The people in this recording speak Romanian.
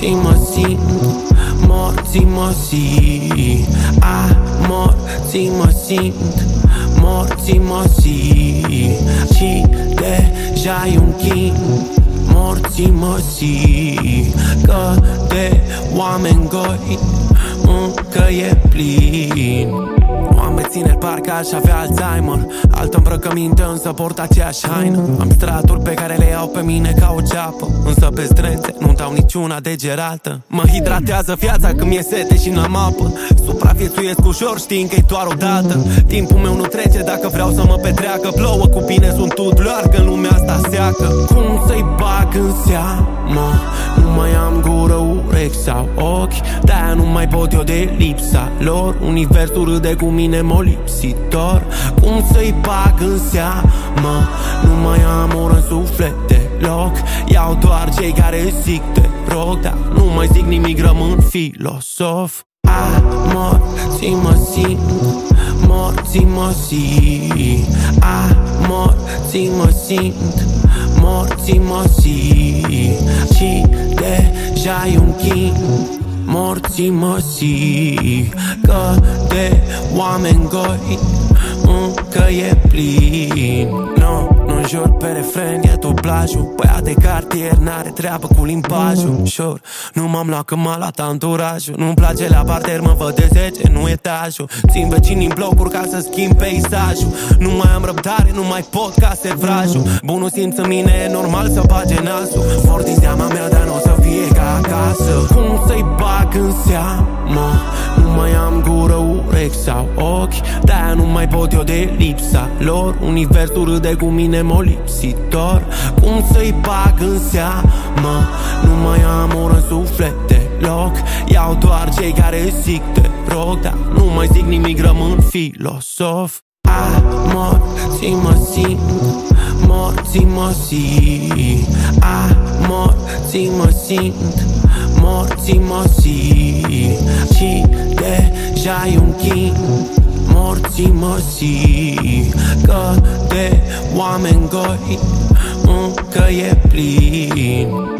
morții mă simt, morții mă simt, morții mă simt, morții mă simt. Și deja-i un chin, morții mă simt, că de oameni goi încă e plin. Am rețineri, parcă aș avea Alzheimer. Altă îmbrăcăminte, însă port aceeași haină. Am straturi pe care le iau pe mine ca o ceapă, însă pe strânțe nu dau niciuna degerată. Mă hidratează viața când mi-e sete și n-am apă. Supraviețuiesc ușor știind că-i doar o dată. Timpul meu nu trece dacă vreau să mă petreacă. Plouă cu bine, sunt tudloar că în lumea asta seacă. Cum să-i bag în seamă? Nu mai am gură, urechi sau ochi, de-aia nu mai pot eu de lipsa lor. Universul râde cu mine molipsitor. Cum să-i bag în seamă? Nu mai am ură în suflet deloc. Iau doar cei care zic te rog, dar nu mai zic nimic, rămân filosof. Morții mă simt, morții mă simt, morții mă simt, morții mă simt. Și deja-i un chin, morții mă simt, că de oameni goi încă e plin. Nu jur pe refren, e dublajul. Băiat de cartier n-are treabă cu limbajul. Șor, nu m-am luat că m-a luat anturajul. Nu-mi place la parter, mă văd de 10, nu etajul. Țin vecinii în blocuri ca să schimb peisajul. Nu mai am răbdare, nu mai pot ca sevrajul. Bunul simț în mine, e normal să bage nasul. Vor din seama mea, dar n-o să fie ca acasă. Cum să-i bag în seamă? Nu mai am gură, urechi sau ochi, de-aia nu mai pot eu de lipsa lor. Universul râde cu mine molipsitor. Cum să-i bag în seamă? Nu mai am ură în suflet deloc. Iau doar cei care zic te rog, dar nu mai zic nimic, rămân filosof. Morții mă simt, morții mă simt, morții mă simt, morții mă simt. Și deja-i un chin, morții mă simt, că de oameni goi încă e plin.